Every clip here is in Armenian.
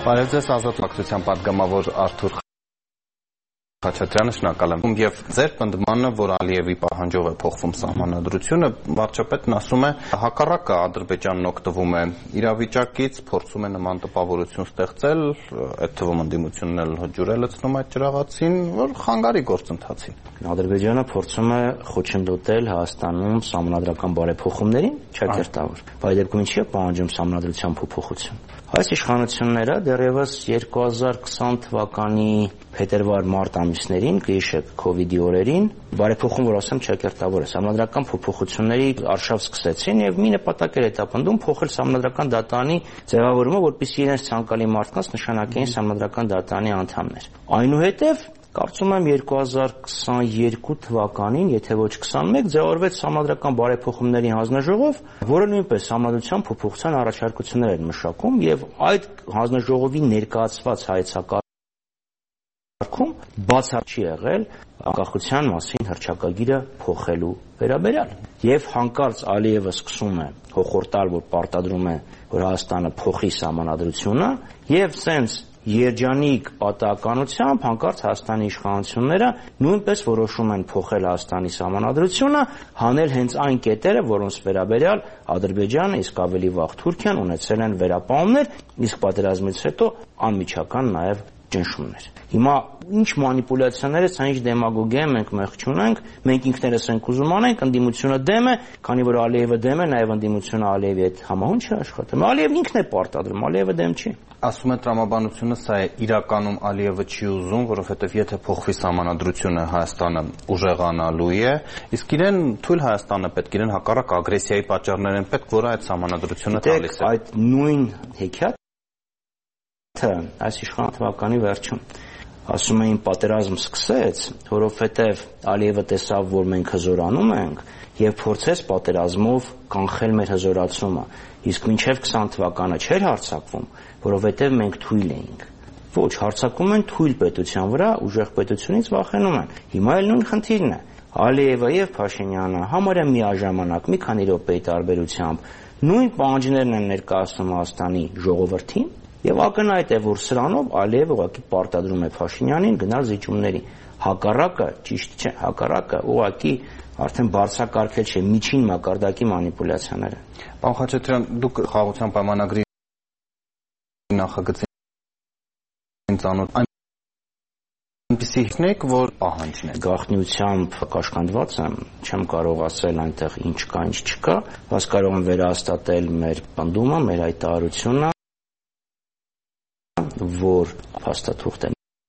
Բարև ձեզ, Ազատ վարչության պատգամավոր Արթուր Խաչատրյանը, շնորհակալ եմ։ Եվ ձեր պնդմանը, որ Ալիևի պահանջով է փոխվում սահմանադրությունը, վարչապետն ասում է, հակառակը Ադրբեջանն օգտվում է իրավիճակից, փորձում է նման տպավորություն ստեղծել, այդ թվում ընդդիմությունն էլ ջուր է լցնում այդ ջրաղացին, որ խանգարի գործընթացին։ Ադրբեջանը փորձում է խոչընդոտել Հայաստանում սահմանադրական բարեփոխումներին, չակերտավոր։ Բայց դեպքում ինչի է պահանջում սահմանադրության փոփոխություն։ Այս իշխանությունները դեռևս 2020 թվականի փետրվար-մարտ ամիսներին, կհիշեք, COVID-ի օրերին, բարեփոխում, որ ասեմ, չակերտավոր է, սահմանադրական փոփոխությունների արշավ սկսեցին եւ մի նպատակ էր հետապնդում փոխել սահմանադրական դատարանի ձևավորումը, որպեսզի իրենց ցանկալի մարդկանց նշանակեին սահմանադրական դատարանի անդամներ։ Այնուհետև կարծում եմ 2022 թվականին, եթե ոչ 21, ձևավորվեց սահմանադրական բարեփոխումների հանձնաժողով, որը նույնպես սահմանադրության փոփոխության առաջարկություններ էր մշակում եւ այդ հանձնաժողովի ներկայացված հայեցակարգում բացառ չի եղել անկախության մասին հռչակագիրը փոխելու վերաբերյալ։ Եվ հանկարծ Ալիևը սկսում է հոխորտալ, որ պարտադրում է, որ Հայաստանը փոխի սահմանադրությունը եւ սենց երջանիկ պատահականությամբ հանկարծ Հայաստանի իշխանությունները նույնպես որոշում են փոխել Հայաստանի սահմանադրությունը, հանել հենց այն կետերը, որոնց վերաբերյալ Ադրբեջանը, իսկ ավելի վաղ Թուրքիան ունեցել են վերապահումներ, իսկ պատերազմից հետո անմիջական նաև ճնշումներ։ Հիմա ինչ մանիպուլյացիաներ է, սա ինչ դեմագոգիա է, մենք մեղք չունենք, մենք ինքներս ենք ուզում անենք, ընդդիմությունը դեմ է, քանի որ Ալիևը դեմ է, նաև ընդդիմությունը Ալիևի հետ համահունչ է աշխատում։ Ալիևն ինքն է պարտադրում, Ալիևը դեմ չի։ Ասում է տրամաբանությունը սա է, իրականում Ալիևը չի ուզում, որովհետև եթե փոխվի սահմանադրությունը, Հայաստանը ուժեղանալու է, իսկ իրեն թույլ Հայաստանը պետք, իրեն հակառակ ագրեսիայի պատճառներ են պետք, որը այդ սահմանադրությունը տալիս է։ Այդ նույն հեքիաթը այս իշխան թվականի վերջում ասում էին պատերազմ սկսեց, որովհետև Ալիևը տեսավ, որ մենք հզորանում ենք եւ փորձեց պատերազմով կանխել մեր հզորացումը, իսկ մինչեւ 20 թվականը չէր հարձակվում, որովհետև մենք թույլ էինք։ Ոչ, հարձակվում են թույլ պետության վրա, ուժեղ պետությունից վախենում են։ Հիմա էլ նույն խնդիրն է։ Ալիևը եւ Փաշինյանը համարյա միաժամանակ մի քանի րոպեի տարբերությամբ նույն պահանջներն են ներկայացնում Հայաստանի ժողովրդին եւ ակնհայտ է, որ սրանով Ալիևը ուղղակի պարտադրում է Փաշինյանին գնալ զիջումների։ Հակառակը ճիշտ չէ, հակառակը ուղղակի արդեն բարձրակարգել չէ, միջին մակարդակի մանիպուլյացիաներ են։ Պարոն Խաչատրյան, դուք խաղաղության պայմանագրի նախագծին ծանոթ այնպիսի հիշնեք, որ պահանջն է։ Գաղտնիությամբ կաշկանդված եմ, չեմ կարող ասել այնտեղ ինչ կա, ինչ չկա, բայց կարող եմ վերահաստատել մեր պնդումը, մեր հայտարարությունը, որ փաստաթուղթ է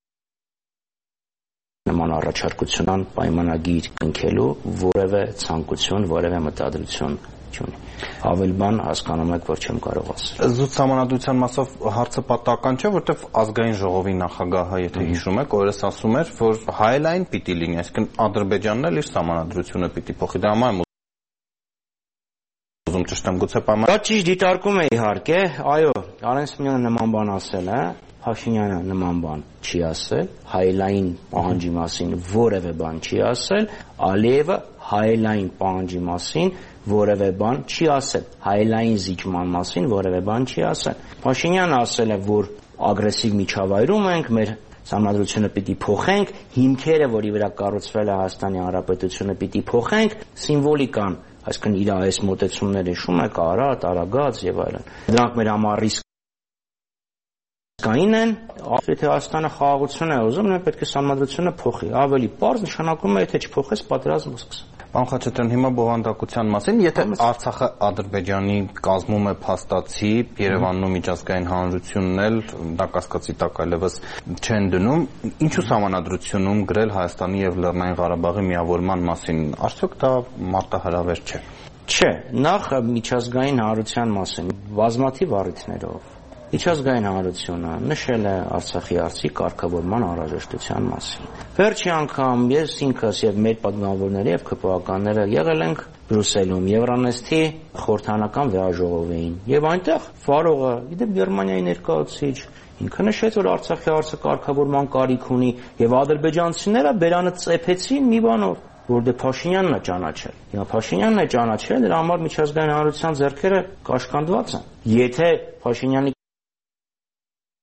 նման առաջարկությունն պայմանագիր կնքելու որևէ ցանկություն, որևէ մտադրություն չունի։ Ավելի բան հասկանում եք, որ չեմ կարող ասել։ Զուտ սահմանադրության մասով հարցը պատահական չէ, որտեղ ազգային ժողովի նախագահը, եթե հիշում եք, օրերս ասում էր, որ հայելային պիտի լինի, այսինքն Ադրբեջանն էլ իր սահմանադրությունը պիտի փոխի։ Դա համար եմ ուզում ճշտեմ, գուցե պայման։ Դա ճիշտ դիտարկում է իհարկե, այո, Արեն Սիմոնյանը նման բան ասել է, Փաշինյանը նման բան չի ասել, հայելային պահանջի մասին որևէ բան չի ասել, Ալիևը հայելային պահանջի մասին որևէ բան չի ասել, հայելային զիջման մասին որևէ բան չի ասել։ Փաշինյանը ասել է, որ ագրեսիվ միջավայրում ենք, մեր սահմանադրությունը պիտի փոխենք, հիմքերը, որի վրա կառուցվել է Հայաստանի Հանրապետությունը, պիտի փոխենք, սիմվոլիկան, այսինքն իր այս մոտեցումները հիշում եք, Արարատ, Արագած եւ այլն։ Դրանք մեր համար ռիսկային են, եթե Հայաստանը խաղաղություն է ուզում, նա պետք է սահմանադրությունը փոխի։ Ավելի պարզ նշանակում է, եթե չփոխես, պատերազմը սկսես։ Պարոն Խաչատրյան, հիմա բովանդակության մասին, եթե Արցախը Ադրբեջանի կազմում է փաստացի, Երևանն ու միջազգային հանրությունն էլ դա կասկածի տակ այլևս չեն դնում, ինչու սահմանադրությունում գրել Հայաստանի եւ Լեռնային Ղարաբաղի միավորման մասին, արդյոք դա մարտահրավեր չէ։ Չէ, նախ միջազգային հանրության մասին բազմաթիվ առիթներով միջազգային հանրությունը նշել է Արցախի հարցի կարգավորման անհրաժեշտության մասին։ Վերջի անգամ ես ինքս եւ մեր պատգամավորները եւ ԿՊԱ-ականները եղել ենք Բրյուսելում Եվրանեստի խորհրդանական վեաժողովին եւ այնտեղ Ֆարողը, իդեպ Գերմանիայի ներկայացուցիչ, ինքը նշեց, որ Արցախի հարցը կարգավորման կարիք ունի եւ ադրբեջանցիները բերանը ծեփեցին մի բանով, որ դե Փաշինյանն է ճանաչել։ Հիմա Փաշինյանն է ճանաչել, դրա համար միջազգային հանրության ձեռքերը կաշկանդված են։ Եթե Փաշինյանի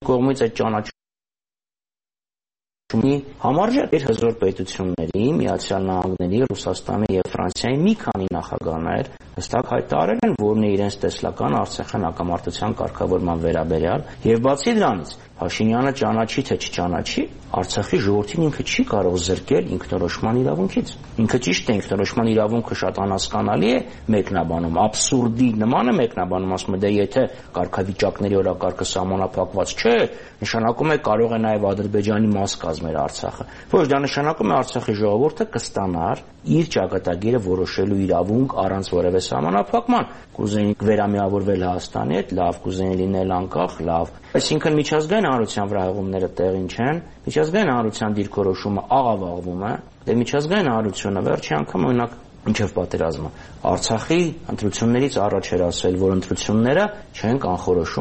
կողմից այդ ճանաչումի համարժեք էր հզոր պետությունների, Միացյալ Նահանգների, Ռուսաստանի եւ Ֆրանսիայի մի քանի նախագահներ հստակ հայտարարել են, որն է իրենց տեսլական Արցախյան հակամարտության կարգավորման վերաբերյալ, եւ բացի դրանից Փաշինյանը ճանաչի թե չճանաչի, Արցախի ժողովրդին ինքը չի կարող զրկել ինքնորոշման իրավունքից։ Ինքը ճիշտ է, ինքնորոշման իրավունքը շատ անհասկանալի է մեկնաբանում, աբսուրդի նման է մեկնաբանում, ասում է, դե եթե կարգավիճակների օրակարգը սահմանափակված չէ, նշանակում է կարող է նաև Ադրբեջանի մաս կազմել Արցախը։ Ոչ, դա նշանակում է Արցախի ժողովուրդը կստանար իր ճակատագիրը որոշելու իրավունք առանց որևէ սահմանափակման։ Կուզեին վերամիավորվել Հայաստանի հետ, լավ, կուզեին լինել անկախ, լավ։ Այսինքն միջազգային հանրության վրա հեղումները տեղին չեն, միջազգային հանրության դիրքորոշումը աղավաղվում է, դե միջազգային հանրությունը վերջի անգամ օրինակ ինչև պատերազմը Արցախի ընտրություններից առաջ էր ասել, որ ընտրությունները չեն կանխորոշում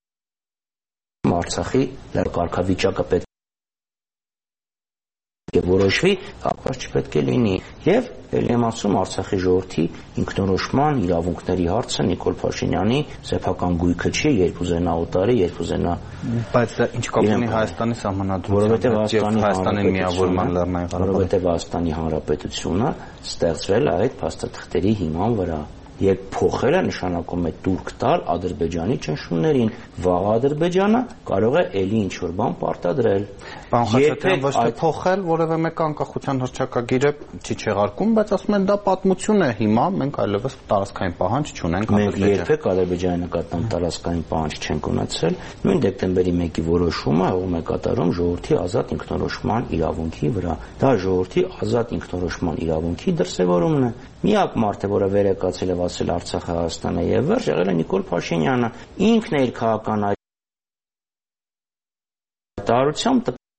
Արցախի կարգավիճակը պետք է որոշվի, ապա չպետք է լինի։ Եվ ելի եմ ասում Արցախի ժողովրդի ինքնորոշման իրավունքների հարցը Նիկոլ Փաշինյանի սեփական գույքը չի, երբ ուզենա օտարի, երբ ուզենա։ Բայց դա ինչ կապ ունի Հայաստանի սահմանադրությամբ, Հայաստանի միավորման լեռնային Ղարաբաղի, որովհետև Հայաստանի Հանրապետությունը ստեղծվել է այդ փաստաթղթերի հիման վրա։ Եվ փոխելը նշանակում է տուրք տալ Ադրբեջանի ճնշումներին, վաղ Ադրբեջանը կարող է ելի ինչ-որ բան պարտադրել։ Պարոն Խաչատրյան, ոչ թե փոխել, որևէ մեկը անկախության հռչակագիրը չի չեղարկում, բայց ասում են դա պատմություն է հիմա, մենք այլևս տարածքային պահանջ չունենք Ադրբեջանի։ Մենք երբեք Ադրբեջանի նկատմամբ տարածքային պահանջ չենք ունեցել։ Նույն դեկտեմբերի 1-ի որոշումը հողում է կատարում ժողովրդի ազատ ինքնորոշման իրավունքի վրա։ Դա ժողովրդի ազատ ինքնորոշման իրավունքի դրսևորումն է։ Միակ մարդը, որը վեր եկածել է ասել Արցախը Հայաստան է եւ վերջ եղել է Նիկոլ Փաշինյանը, ինքն է իր քաղաքական հայտարարությամբ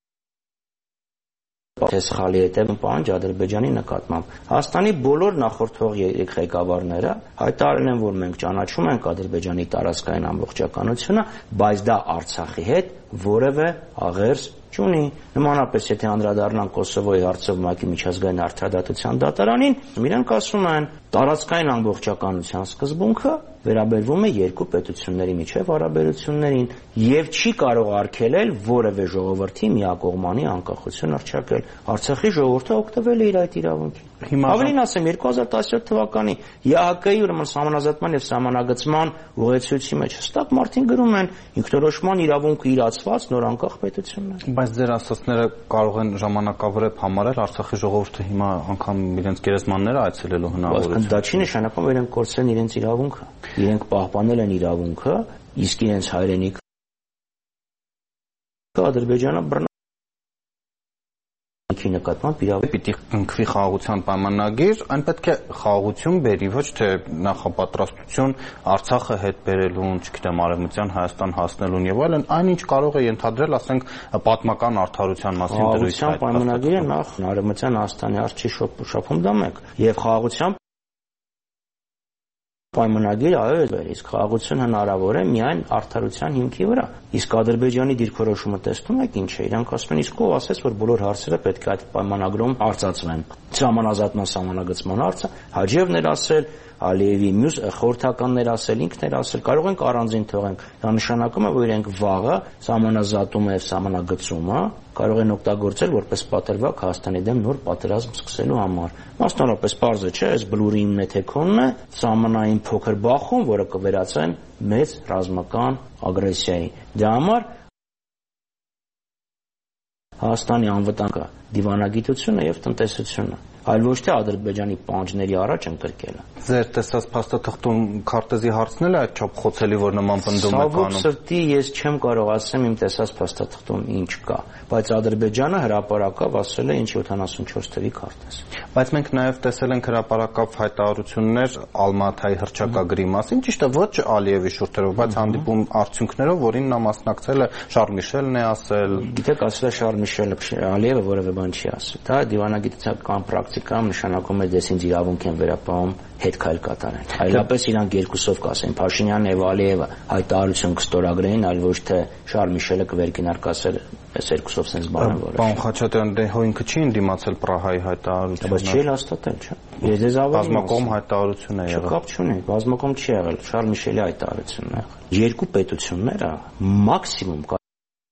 թե սխալի հետև պահանջ Ադրբեջանի նկատմամբ։ Հայաստանի բոլոր նախորդող երեք ղեկավարները հայտարարել են, որ մենք ճանաչում ենք Ադրբեջանի տարածքային ամբողջականությունը, բայց դա Արցախի հետ որևէ աղերս չունի։ Նմանապես եթե անդրադառնան Կոսովոյի հարցով ՄԱԿ-ի միջազգային արդարադատության դատարանին, իրենք ասում են տարածքային ամբողջականության սկզբունքը վերաբերվում է երկու պետությունների միջև հարաբերություններին եւ չի կարող արգելել որևէ ժողովրդի միակողմանի անկախություն հռչակել։ Արցախի ժողովուրդը օգտվել է իր այդ իրավունքից։ Ավելին ասեմ 2017 թվականի ԵԱՀԿ-ի ուրեմն սահմանազատման եւ սահմանագծման ուղեցույցի մեջ հստակ մարդին գրում են ինքնորոշման իրավունքը իրացված նոր անկախ պետություններ։ Բայց ձեր ասածները կարող են ժամանակավրեպ համարել Արցախի ժողովուրդը հիմա անգամ իրենց գերեզմանները այցելելու հնարավորություն։ Դա չի նշանակում, որ իրենք կորցրել են իրենց իրավունքը։ Իրենք պահպանել են իրավունքը, իսկ իրենց հայրենիքը Ադրբեջանը նկատմամբ իրավունք պիտի կնքվի խաղաղության պայմանագիր, այն պետք է խաղաղություն բերի, ոչ թե նախապատրաստություն Արցախը հետ բերելուն, չգիտեմ, Արևմտյան Հայաստան հասնելուն եւ այլն, այնինչ կարող է ենթադրել, ասենք, պատմական արդարության մասին դրույթ։ Խաղաղության պայմանագիրը նախ Արևմտյան Հայաստանի արժի շփում դա մեկ եւ խաղաղության պայմանագիրը այո, իսկ խաղաղություն հնարավոր է միայն արդարության հիմքի վրա։ Իսկ Ադրբեջանի դիրքորոշումը տեսնում եք ինչ է, իրանք ասում են իսկ ով ասեց, որ բոլոր հարցերը պետք է այդ պայմանագրում արծացվեն։ Սահմանազատման սահմանագծման հարցը Հաջիևն էր ասել, Ալիևի մյուս խորհրդականներ ասել, ինքն էր ասել, կարող ենք առանձին թողենք։ Դա նշանակում է, որ իրենք վաղը սահմանազատումը եւ սահմանագծումը կարող են օգտագործել որպես պատրվակ Հայաստանի դեմ նոր պատերազմ սկսելու համար։ Մասնավորապես պարզ է, չէ, այս բլուրի նեթեքոնն է սահմանային փոքր բախում, որը կվերածեն մեծ ռազմական ագրեսիայի։ Դրա համար Հայաստանի անվտանգը դիվանագիտությունը եւ տնտեսությունը, այլ ոչ թե Ադրբեջանի պահանջների առաջ ընկրկելը։ Ձեր տեսած փաստաթղթում քարտեզի հարցն էլ է այդ չափ խոցելի, որ նման պնդում եք անում։ Ցավոք սրտի ես չեմ կարող ասեմ իմ տեսած փաստաթղթում ինչ կա, բայց Ադրբեջանը հրապարակավ ասել է ինչ 74 թվի քարտեզ։ Բայց մենք նաև տեսել ենք հրապարակավ հայտարարություններ Ալմաթայի հռչակագրի մասին, ճիշտ է, ոչ Ալիևի շուրթերով, բայց հանդիպում արդյունքներով, որին նա մասնակցել է, Շարլ Միշելն է ասել։ Գիտեք, ասել է Շարլ Միշելը, Ալիևը որևէ բան չի ասել։ Դա դիվանագիտական պրակտիկայում նշանակում է դες ինձ իրավունք են վերապահում հետ քայլ կատարեն։ Այլապես իրանք երկուսով կասեն Փաշինյանն եւ Ալիևը հայտարարություն կստորագրեին, այլ ոչ թե Շարլ Միշելը կվերկենար կասել այս երկուսով sense բան է որոշ։ Պարոն Խաչատրյան, դե հո ինքը չի ընդդիմացել Պրահայի հայտարարությունը։ Բայց չի հաստատել, չէ։ Ես դες ավելի բազմակողմ հայտարարություն է եղել։ Կապ չունի, բազմակողմ չի եղել, Շարլ Միշելի հայտարարությունն է եղել։ Երկու պետությունները մաքսիմում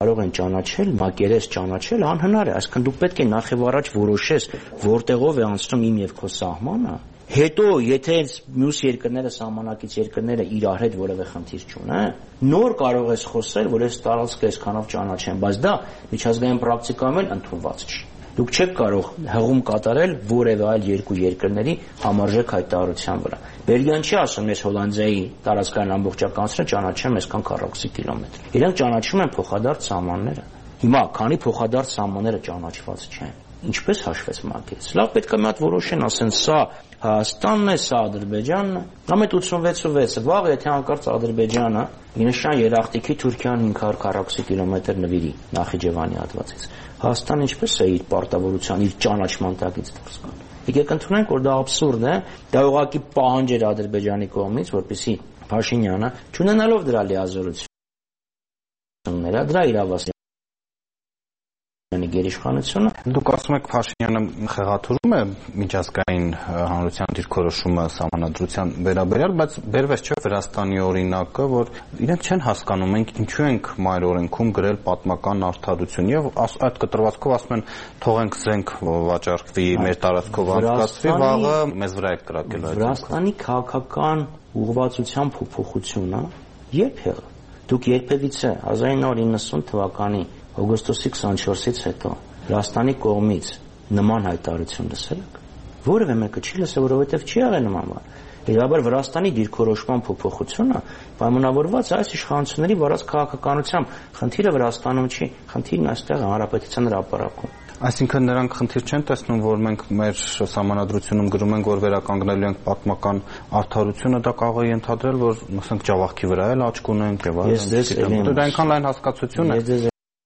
կարող են ճանաչել, մակերես ճանաչել անհնար է, այսինքն դու պետք է նախ եւ առաջ որոշես որտեղով է անցնում իմ եւ քո սահմանը, հետո եթե մյուս երկրները սահմանակից երկրները իրար հետ որևէ խնդիր չունեն, նոր կարող ես խոսել, որ այս տարածքը այսքանով ճանաչեն, բայց դա միջազգային պրակտիկայում էլ ընդունված չի։ Դուք չեք կարող հղում կատարել որևէ այլ երկու երկրների համարժեք հայտարարության վրա։ Բելգիան չի ասում, ես Հոլանդիայի տարածքային ամբողջականությունը ճանաչեմ այսքան քառակուսի կիլոմետր։ Իրենք ճանաչում են փոխադարձ սահմանները։ Հիմա, քանի փոխադարձ սահմանները ճանաչված չեն, ինչպես հաշվեց մակերես։ Լավ, պետք է մի հատ որոշեն, ասեն, սա Հայաստանն է, սա Ադրբեջանն է։ Համետ 86-ը, վաղ եթե հանկարծ Ադրբեջանը նշան երախտիկի Թուրքիան 500 քառակուսի կիլոմետր նվիրի Նախիջևանի հատվածից։ Հայաստանը ինչպես է իր պարտավորության, իր ճանաչման տակից դուրս գալ։ Եկեք ընդունենք, որ դա աբսուրդ է, դա ուղղակի պահանջ էր Ադրբեջանի կողմից, որպեսզի Փաշինյանը, չունենալով դրա լիազորությունները, դրա իրավասության գերիշխանությունը։ Դուք ասում եք Փաշինյանը խեղաթյուրում է միջազգային հանրության դիրքորոշումը սահմանադրության վերաբերյալ, բայց բերվեց չէ Վրաստանի օրինակը, որ իրենք չեն հասկանում, մենք ինչու ենք մայր օրենքում գրել պատմական արդարություն եւ այդ կտրվածքով ասում են թողենք զենք վաճառվի, մեր տարածքով անցկացվի, վաղը մեզ վրա է կրակել այդ։ Վրաստանի քաղաքական ուղղվածության փոփոխությունը երբ եղավ։ Դուք երբևիցե 1990 թվականի օգոստոսի 24-ից հետո Վրաստանի կողմից նման հայտարարություն լսել եք։ Որևէ մեկը չի լսել, որովհետև չի եղել նման բան։ Իրավաբար Վրաստանի դիրքորոշման փոփոխությունը պայմանավորված այս իշխանությունների վարած քաղաքականությամբ խնդիրը Վրաստանում չի, խնդիրն այստեղ հանրապետության հրապարակում։ Այսինքն նրանք խնդիր չեն տեսնում, որ մենք մեր սահմանադրությունում գրում ենք, որ վերականգնելու ենք պատմական արդարությունը, դա կարող է ենթադրել, որ ասենք Ջավախքի վրա էլ աչք ունենք եւ այլն։ Դա այնքան լայն հասկացություն է։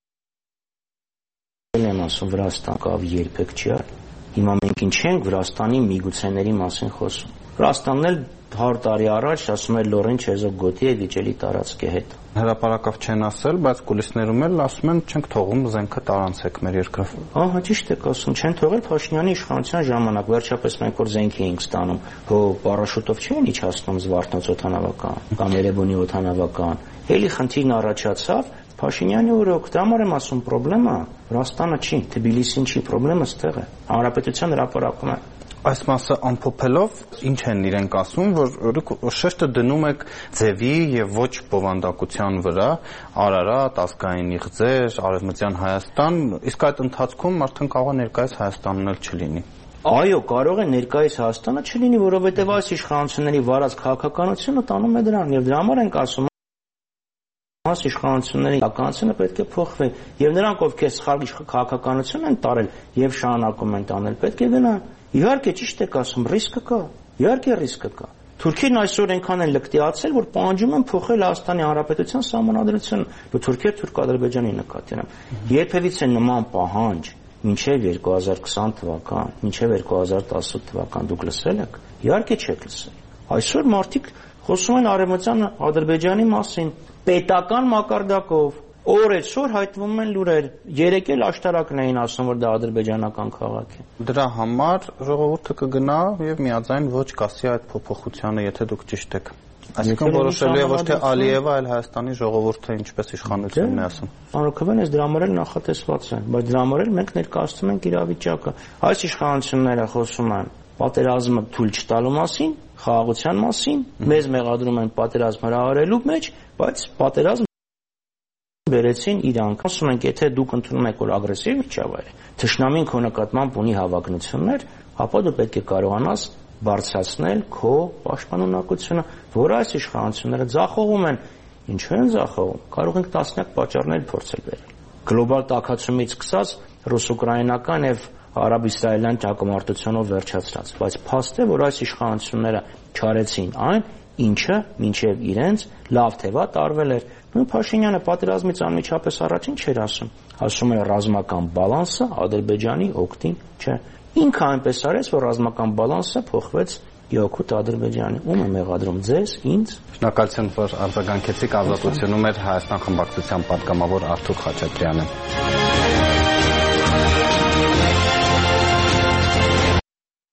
Եմ ասում Վրաստան կավ երբեք չի արել։ Հիմա մենք ինչ ենք Վրաստանի միգուցեների մասին խոսում։ Վրաստանն էլ 100 տարի առաջ ասում էր Լորեն Չեզոգոտի է վիճելի տարածքի հետ։ Հրապարակավ չեն ասել, բայց կուլիսներում էլ ասում են չենք թողում զենքը տարանցեք մեր երկրով։ Ահա ճիշտ եք ասում, չեն թողել Փաշինյանի իշխանության ժամանակ, վերջապես մենք որ զենք էինք ստանում, հո պարաշուտով չէին իջացնում Զվարթնոց օդանավական կամ Երևանի օդանավական։ Էլի խնդիրն առաջացավ Փաշինյանի օրոք, դա համար եմ ասում, պրոբլեմը Վրաստանը չի, Թբիլիսին չի, պրոբլեմը ստեղ է, հանրապետության հրապարակում է։ Այս մասը ամփոփելով, ինչ են իրենք ասում, որ շեշտը դնում եք ձևի եւ ոչ բովանդակության վրա, Արարատ, ազգային իղձեր, Արևմտյան Հայաստան, իսկ այդ ընթացքում արդեն կարող է ներկայիս Հայաստանն էլ չլինի։ Այո, կարող է ներկայիս Հայաստանը չլինի, որովհետեւ այս իշխանությունների վարած քաղաքականությունը տանում է դրան եւ դրա համար ենք ասում Այս իշխանությունների քաղաքականությունը պետք է փոխվի եւ նրանք ովքեր սխալ քաղաքականություն են տարել եւ շարունակում են տանել պետք է գնան իհարկե ճիշտ եք ասում ռիսկը կա իհարկե ռիսկը կա Թուրքիան այսօր այնքան են լկտիացել որ պահանջում են փոխել Հայաստանի Հանրապետության սահմանադրությունը որ Թուրքիա Թուրք-Ադրբեջանի նկատի ունեմ երբևիցե նման պահանջ մինչև 2020 թվական մինչև 2018 թվական դուք լսել եք իհարկե չեք լսել այսօր մարդիկ խոսում են Արևմտյան Ադրբեջանի մասին պետական մակարդակով օրեցօր հայտնվում են լուրեր երեք էլ աշտարակն էին ասում որ դա ադրբեջանական քաղաք է դրա համար ժողովուրդը կգնա եւ միաձայն ոչ կասի այդ փոփոխությանը եթե դուք ճիշտ եք այսինքն որոշելու է ոչ թե Ալիևը այլ Հայաստանի ժողովուրդը ինչպես իշխանությունն է ասում Անօքավեն այս դրա համար էլ նախատեսված է բայց դրա համար էլ մենք ներկայացնում ենք իրավիճակը այս իշխանությունները խոսում են պատերազմը թույլ չտալու մասին խաղաղության մասին մեզ մեղադրում են պատերազմ հրահարելու մեջ բայց պատերազմ բերեցին իրանք ասում ենք եթե դուք ընդունում եք որ ագրեսիվ միջավայր է թշնամին քո նկատմամբ ունի հավակնություններ ապա դու պետք է կարողանաս բարձրացնել քո պաշտպանունակությունը որը այս իշխանությունները ձախողում են ինչու են ձախողում կարող ենք տասնյակ պատճառներ փորձել բերել գլոբալ տաքացումից սկսած ռուս-ուկրաինական եւ արաբ-իսրայելյան ճակատամարտությունով վերջացրած բայց փաստ է որ այս իշխանությունները չարեցին այն ինչը մինչև իրենց լավ թե վատ արվել էր նույն Փաշինյանը պատերազմից անմիջապես առաջին չէր ասում էր ռազմական բալանսը Ադրբեջանի օգտին չէ ինքը այնպես արեց որ ռազմական բալանսը փոխվեց Իոքուտ Ադրբեջանի ում է մեղադրում ձեզ ինձ շնորհակալություն որ արձագանքեցիք ազատությունում էր Հայաստան խմբակցության պատգամավոր Արթուր Խաչատրյանը